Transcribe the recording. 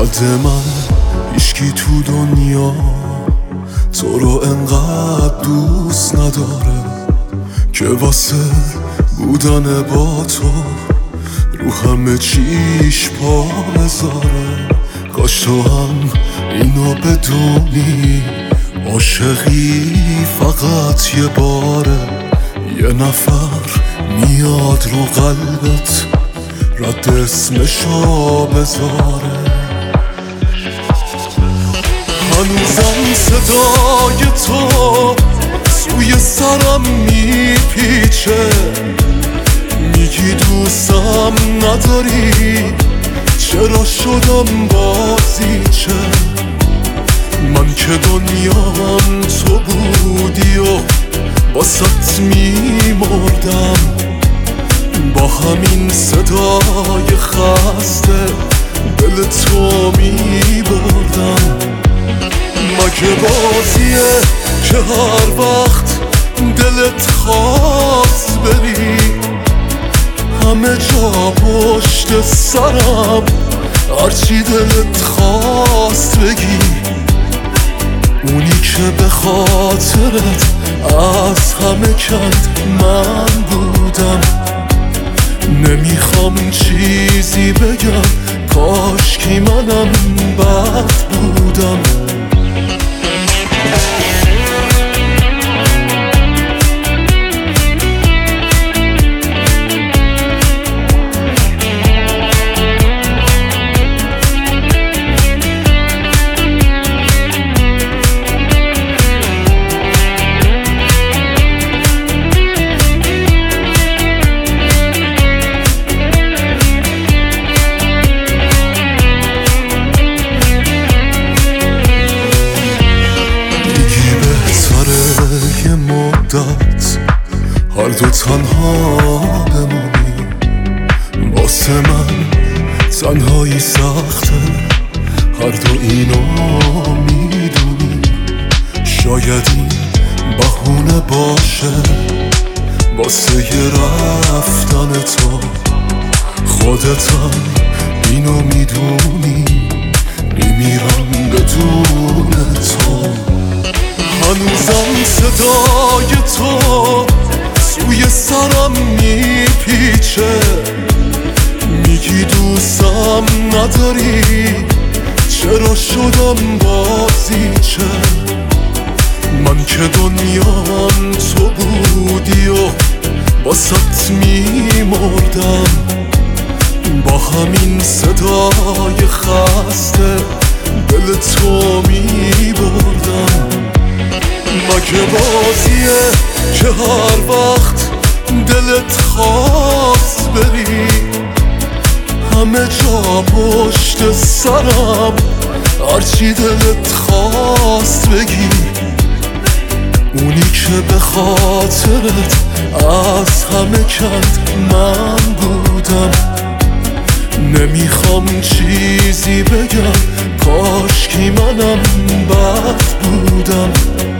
حد من هیچکی تو دنیا تو رو انقدر دوست نداره که واسه بودن با تو رو همه چیش پا بذاره. کاش تو هم اینو بدونی، عاشقی فقط یه باره، یه نفر میاد رو قلبت رد اسمشو بذاره. هنوزم صدای تو سوی سرم میپیچه، میگی دوستم نداری، چرا شدم بازیچه؟ من که دنیام تو بودی و باست میمردم، با همین صدای خسته دل تو میبردم. مگه بازیه که هر وقت دلت خواست بری همه جا پشت سرم، هرچی دلت خواست بگی، اونی که به خاطرت از همه کند من بودم. نمیخوام چیزی بگم، کاشکی منم بد بودم. هر دو تنها بمونیم، واسه من تنهایی سخته، هر دو اینو میدونیم. شاید این بهونه باشه واسه یه رفتن تو، خودتم اینو میدونی، میمیرم بدون تو. هنوزم صدای تو سوی سرم میپیچه، میگی دوستم نداری، چرا شدم بازیچه؟ من که دنیام تو بودی و باست میمردم، با همین صدای خسته دل تو میبردم. مگه بازیه که هر وقت دلت خواست بری همه جا پشت سرم، هرچی دلت خواست بگی، اونی که به خاطرت از همه کند من بودم. نمیخوام چیزی بگم، کاشکی منم بد بودم.